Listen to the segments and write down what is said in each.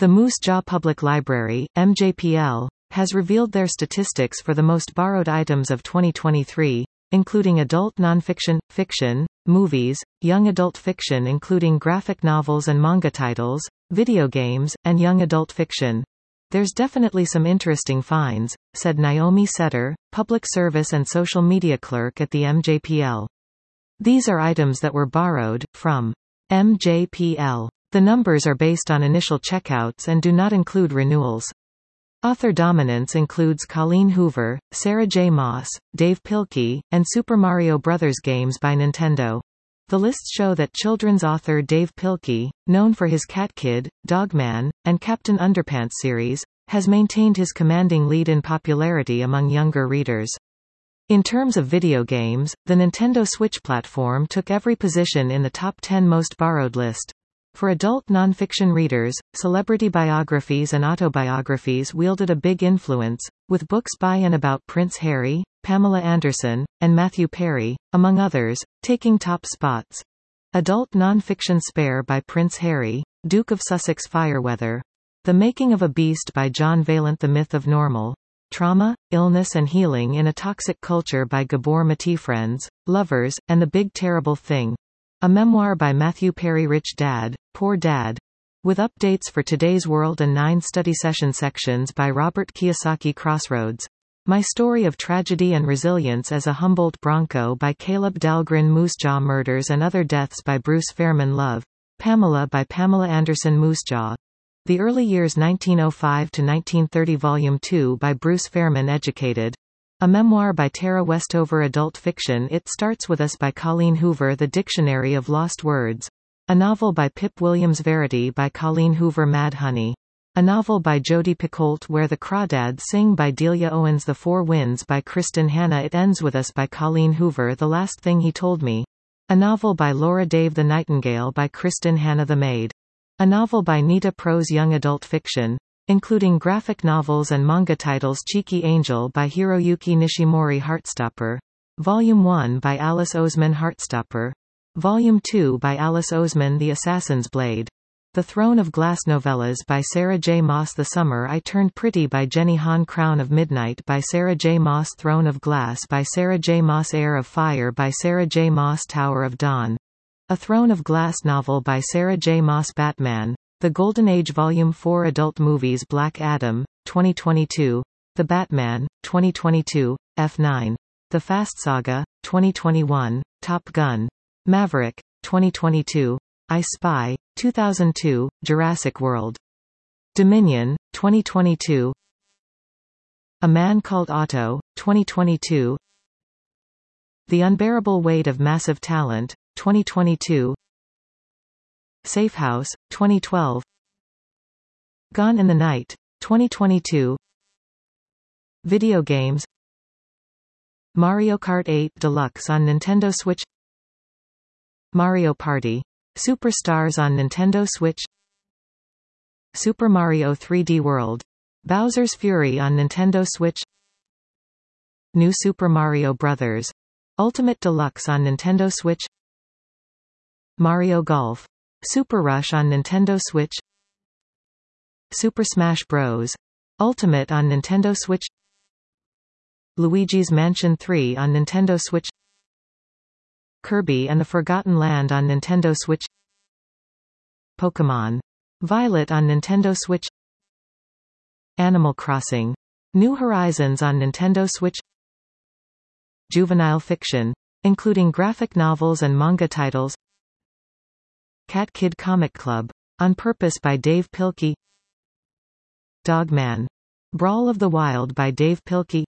The Moose Jaw Public Library, MJPL, has revealed their statistics for the most borrowed items of 2023, including adult nonfiction, fiction, movies, young adult fiction including graphic novels and manga titles, video games, and young adult fiction. There's definitely some interesting finds, said Naomi Setter, public service and social media clerk at the MJPL. These are items that were borrowed from MJPL. The numbers are based on initial checkouts and do not include renewals. Author dominance includes Colleen Hoover, Sarah J. Maas, Dave Pilkey, and Super Mario Bros. Games by Nintendo. The lists show that children's author Dave Pilkey, known for his Cat Kid, Dog Man, and Captain Underpants series, has maintained his commanding lead in popularity among younger readers. In terms of video games, the Nintendo Switch platform took every position in the top 10 most borrowed list. For adult nonfiction readers, celebrity biographies and autobiographies wielded a big influence, with books by and about Prince Harry, Pamela Anderson, and Matthew Perry, among others, taking top spots. Adult nonfiction Spare by Prince Harry, Duke of Sussex Fireweather. The Making of a Beast by John Vaillant. The Myth of Normal. Trauma, Illness and Healing in a Toxic Culture by Gabor Mate. Friends, Lovers, and the Big Terrible Thing. A memoir by Matthew Perry. Rich Dad, Poor Dad. With updates for today's world and 9 study session sections by Robert Kiyosaki. Crossroads. My Story of Tragedy and Resilience as a Humboldt Bronco by Caleb Dahlgren. Moosejaw Murders and Other Deaths by Bruce Fairman. Love, Pamela by Pamela Anderson. Moosejaw. The Early Years 1905 to 1930 Volume 2 by Bruce Fairman. Educated. A memoir by Tara Westover. Adult fiction It Starts With Us by Colleen Hoover. The Dictionary of Lost Words. A novel by Pip Williams. Verity by Colleen Hoover. Mad Honey. A novel by Jodi Picoult. Where the Crawdads Sing by Delia Owens. The Four Winds by Kristen Hanna. It Ends With Us by Colleen Hoover. The Last Thing He Told Me. A novel by Laura Dave. The Nightingale by Kristen Hanna. The Maid. A novel by Nita Prose. Young adult fiction, including graphic novels and manga titles. Cheeky Angel by Hiroyuki Nishimori. Heartstopper. Volume 1 by Alice Oseman. Heartstopper. Volume 2 by Alice Oseman. The Assassin's Blade. The Throne of Glass novellas by Sarah J. Maas. The Summer I Turned Pretty by Jenny Han. Crown of Midnight by Sarah J. Maas. Throne of Glass by Sarah J. Maas. Heir of Fire by Sarah J. Maas. Tower of Dawn. A Throne of Glass novel by Sarah J. Maas. Batman. The Golden Age Volume 4. Adult movies. Black Adam, 2022. The Batman, 2022. F9. The Fast Saga, 2021. Top Gun. Maverick, 2022. I Spy, 2002. Jurassic World. Dominion, 2022. A Man Called Otto, 2022. The Unbearable Weight of Massive Talent, 2022. Safe House, 2012. Gone in the Night, 2022. Video games. Mario Kart 8 Deluxe on Nintendo Switch. Mario Party Superstars on Nintendo Switch. Super Mario 3D World. Bowser's Fury on Nintendo Switch. New Super Mario Bros. Ultimate Deluxe on Nintendo Switch. Mario Golf Super Rush on Nintendo Switch. Super Smash Bros. Ultimate on Nintendo Switch. Luigi's Mansion 3 on Nintendo Switch. Kirby and the Forgotten Land on Nintendo Switch. Pokémon Violet on Nintendo Switch. Animal Crossing New Horizons on Nintendo Switch. Juvenile fiction, including graphic novels and manga titles. Cat Kid Comic Club, On Purpose by Dave Pilkey. Dog Man Brawl of the Wild by Dave Pilkey.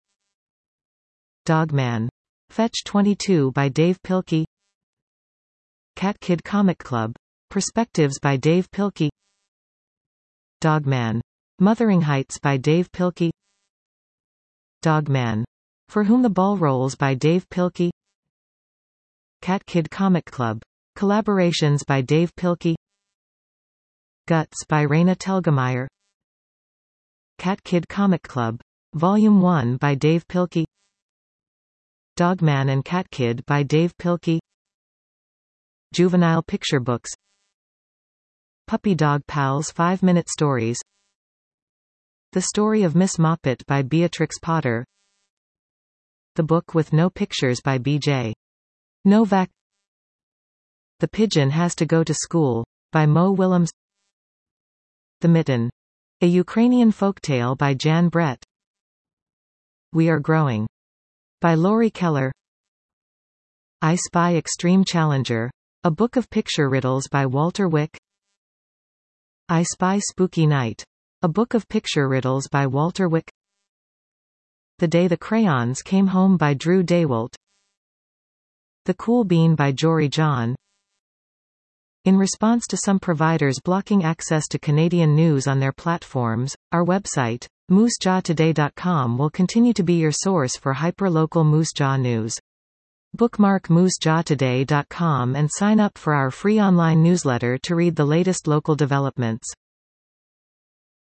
Dog Man Fetch 22 by Dave Pilkey. Cat Kid Comic Club, Perspectives by Dave Pilkey. Dog Man Mothering Heights by Dave Pilkey. Dog Man For Whom the Ball Rolls by Dave Pilkey. Cat Kid Comic Club, Collaborations by Dave Pilkey. Guts by Raina Telgemeier. Cat Kid Comic Club, Volume 1 by Dave Pilkey. Dogman and Cat Kid by Dave Pilkey. Juvenile Picture Books. Puppy Dog Pals 5-minute stories. The Story of Miss Moppet by Beatrix Potter. The Book with No Pictures by B.J. Novak. The Pigeon Has to Go to School by Mo Willems. The Mitten. A Ukrainian folktale by Jan Brett. We Are Growing by Laurie Keller. I Spy Extreme Challenger. A Book of Picture Riddles by Walter Wick. I Spy Spooky Night. A Book of Picture Riddles by Walter Wick. The Day the Crayons Came Home by Drew Daywalt. The Cool Bean by Jory John. In response to some providers blocking access to Canadian news on their platforms, our website, moosejawtoday.com, will continue to be your source for hyper-local Moose Jaw news. Bookmark moosejawtoday.com and sign up for our free online newsletter to read the latest local developments.